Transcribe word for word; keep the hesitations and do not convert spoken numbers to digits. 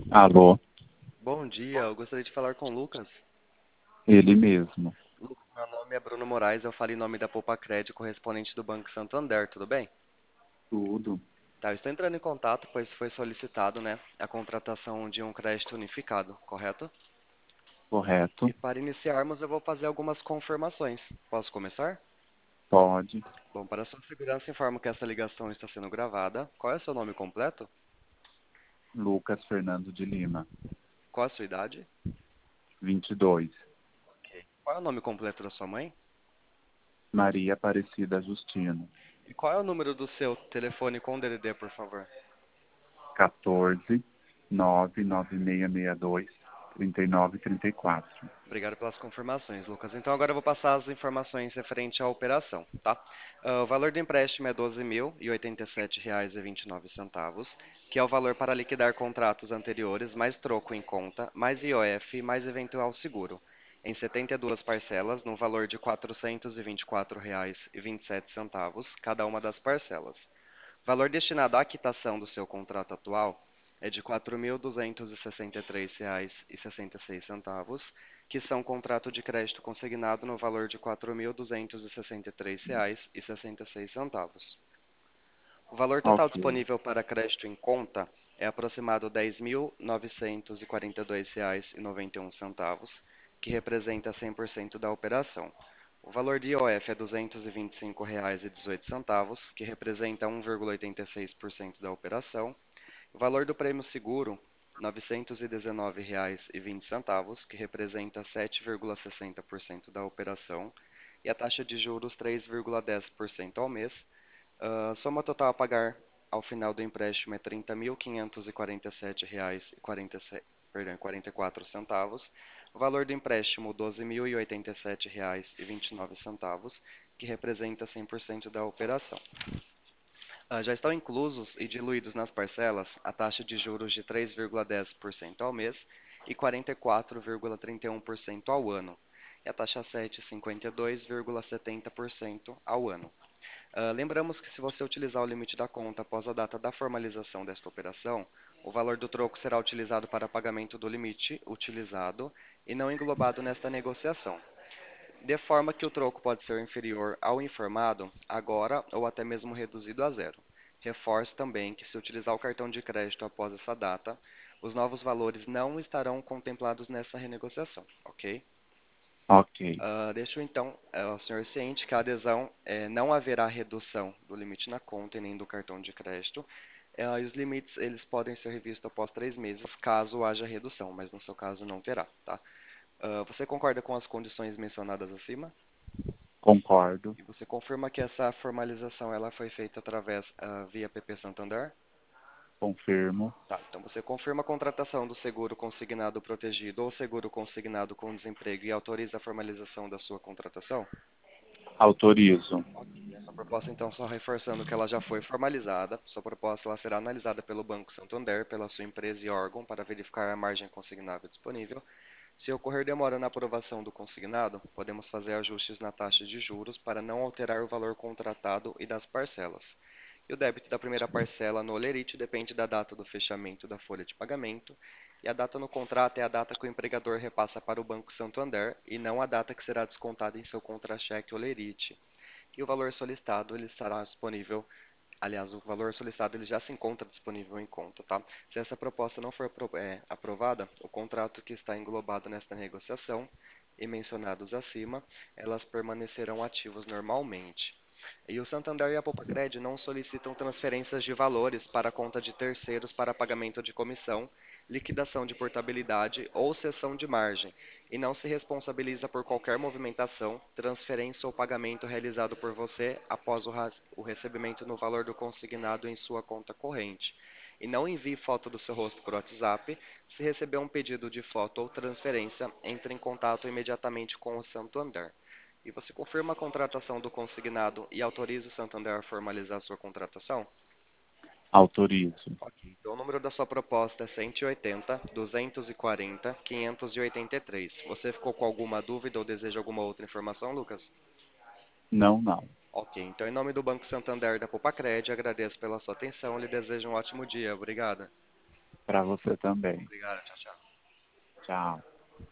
Alô, Bom dia, eu gostaria de falar com o Lucas. ele mesmo. Lucas, meu nome é Bruno Moraes, eu falo em nome da Poupa-Crédito, correspondente do Banco Santander, tudo bem? Tudo Tá, eu estou entrando em contato, pois foi solicitado, né, a contratação de um crédito unificado, correto? E correto? para iniciarmos, eu vou fazer algumas confirmações. Posso começar? Pode. Bom, para sua segurança, informo que essa ligação está sendo gravada. Qual é o seu nome completo? Lucas Fernando de Lima, Qual é a sua idade? vinte e dois. Ok. Qual é o nome completo da sua mãe? Maria Aparecida Justino, E qual é o número do seu telefone com D D D, por favor? quatorze, nove nove seis seis dois, trinta e nove trinta e quatro. Obrigado pelas confirmações, Lucas. Então agora eu vou passar as informações referente à operação, tá? Ah, o valor do empréstimo é doze mil e oitenta e sete reais e vinte e nove centavos, que é o valor para liquidar contratos anteriores, mais troco em conta, mais I O F, mais eventual seguro, em setenta e duas parcelas, no valor de quatrocentos e vinte e quatro reais e vinte e sete centavos, cada uma das parcelas. O valor destinado à quitação do seu contrato atual é de quatro mil duzentos e sessenta e três reais e sessenta e seis centavos, que são contrato de crédito consignado no valor de quatro mil duzentos e sessenta e três reais e sessenta e seis centavos. O valor total Ok, disponível para crédito em conta é aproximado dez mil novecentos e quarenta e dois reais e noventa e um centavos, que representa cem por cento da operação. O valor de I O F é duzentos e vinte e cinco reais e dezoito centavos, que representa um vírgula oitenta e seis por cento da operação. O valor do prêmio seguro, novecentos e dezenove reais e vinte centavos, que representa sete vírgula sessenta por cento da operação, e a taxa de juros três vírgula dez por cento ao mês. A soma total a pagar ao final do empréstimo é trinta mil quinhentos e quarenta e sete reais e quarenta e sete, perdão, quarenta e quatro centavos. O valor do empréstimo doze mil e oitenta e sete reais e vinte e nove centavos, que representa cem por cento da operação. Ah, já estão inclusos e diluídos nas parcelas a taxa de juros de três vírgula dez por cento ao mês e quarenta e quatro vírgula trinta e um por cento ao ano, e a taxa sete, cinquenta e dois vírgula setenta por cento ao ano. Ah, lembramos que se você utilizar o limite da conta após a data da formalização desta operação, o valor do troco será utilizado para pagamento do limite utilizado e não englobado nesta negociação, de forma que o troco pode ser inferior ao informado agora ou até mesmo reduzido a zero. Reforço também que se utilizar o cartão de crédito após essa data, os novos valores não estarão contemplados nessa renegociação, ok? ok, Ah, deixo então eh, o senhor ciente que a adesão eh, não haverá redução do limite na conta e nem do cartão de crédito. Eh, e os limites eles podem ser revistos após três meses, caso haja redução, mas no seu caso não terá, tá? Ah, você concorda com as condições mencionadas acima? concordo, E você confirma que essa formalização ela foi feita através ah, via P P Santander? confirmo, Tá, então você confirma a contratação do seguro consignado protegido ou seguro consignado com desemprego e autoriza a formalização da sua contratação? autorizo. Ok, essa proposta então só reforçando que ela já foi formalizada. Sua proposta ela será analisada pelo Banco Santander, pela sua empresa e órgão para verificar a margem consignável disponível. Se ocorrer demora na aprovação do consignado, podemos fazer ajustes na taxa de juros para não alterar o valor contratado e das parcelas. E o débito da primeira parcela no Olerite depende da data do fechamento da folha de pagamento, e a data no contrato é a data que o empregador repassa para o Banco Santander e não a data que será descontada em seu contra-cheque Olerite. E o valor solicitado ele estará disponível. Aliás, o valor solicitado ele já se encontra disponível em conta, tá? Se essa proposta não for apro- é, aprovada, o contrato que está englobado nesta negociação e mencionados acima, elas permanecerão ativos normalmente. E o Santander e a Poupa-Cred não solicitam transferências de valores para a conta de terceiros para pagamento de comissão, liquidação de portabilidade ou cessão de margem, e não se responsabiliza por qualquer movimentação, transferência ou pagamento realizado por você após o, o recebimento no valor do consignado em sua conta corrente. E não envie foto do seu rosto por WhatsApp. Se receber um pedido de foto ou transferência, entre em contato imediatamente com o Santander. E você confirma a contratação do consignado e autoriza o Santander a formalizar sua contratação? Autorizo. Ok. Então, o número da sua proposta é cento e oitenta, duzentos e quarenta, quinhentos e oitenta e três. Você ficou com alguma dúvida ou deseja alguma outra informação, Lucas? Não, não. Ok. Então, em nome do Banco Santander e da Poupa Cred, agradeço pela sua atenção e lhe desejo um ótimo dia. Obrigada. Para você também. Obrigado, tchau, tchau. Tchau.